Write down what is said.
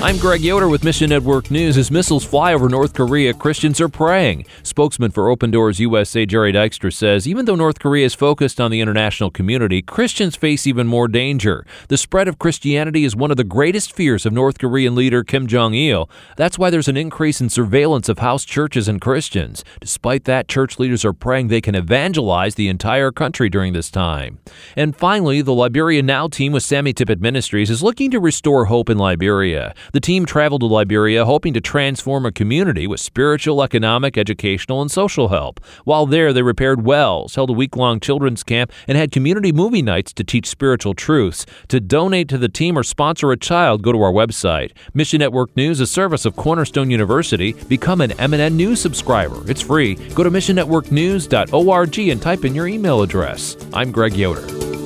I'm Greg Yoder with Mission Network News. As missiles fly over North Korea, Christians are praying. Spokesman for Open Doors USA, Jerry Dykstra, says even though North Korea is focused on the international community, Christians face even more danger. The spread of Christianity is one of the greatest fears of North Korean leader Kim Jong-il. That's why there's an increase in surveillance of house churches and Christians. Despite that, church leaders are praying they can evangelize the entire country during this time. And finally, the Liberia Now team with Sammy Tippett Ministries is looking to restore hope in Liberia. The team traveled to Liberia hoping to transform a community with spiritual, economic, educational, and social help. While there, they repaired wells, held a week-long children's camp, and had community movie nights to teach spiritual truths. To donate to the team or sponsor a child, go to our website. Mission Network News, a service of Cornerstone University. Become an MNN News subscriber. It's free. Go to missionnetworknews.org and type in your email address. I'm Greg Yoder.